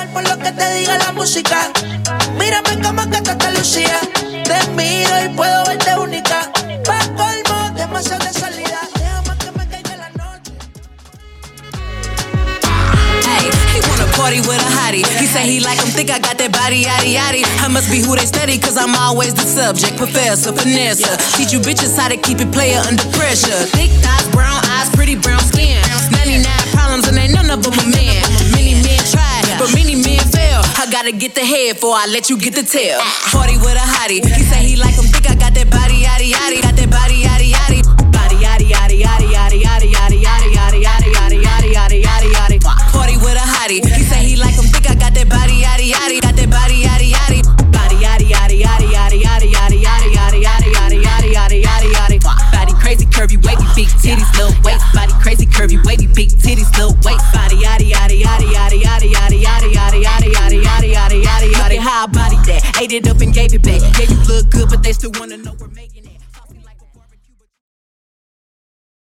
mal por lo que te diga la música. Mírame como que te lucía. Te miro y puedo verte única. Pa' colmo, demasiado de salida. Déjame que me caiga la noche. Hey, he wanna party with a hottie. He say he like him, think I got that body, yaddy, yaddy. I must be who they study, cause I'm always the subject. Professor, finesse. Teach you bitches how to keep it player under pressure. Thick thighs, brown eyes, pretty brown skin. 99 problems and ain't none of them a man. Many men tried, but many men fail. I gotta get the head before I let you get the tail. Party with a hottie. He say he like him, think I got that body, yaddy, yaddy. Got that body, yaddy, yaddy. Body, yaddy, yaddy, yaddy, yaddy, yaddy, yaddy, yaddy, yaddy, yaddy, yaddy, yaddy, yaddy, yaddy, yaddy. Party with a hottie. He say he like him, think I got that body, yaddy, yaddy. Got that body, yaddy, yaddy. Body, yaddy, yaddy, yaddy, yaddy, yaddy, yaddy, yaddy, yaddy, yaddy, yaddy, yaddy, yaddy, yaddy, yaddy. Body crazy, curvy, wavy, big titties, little waist. Body crazy, curvy, wavy, big titties, little waist. Body, yaddy, yaddy, yaddy, yaddy, yaddy, yaddy, yaddy, yaddy, yaddy, yaddy, yaddy, yaddy, yaddy, yaddy. How I body that, ate it up and gave it back. Yeah, you look good, but they still wanna know we're making.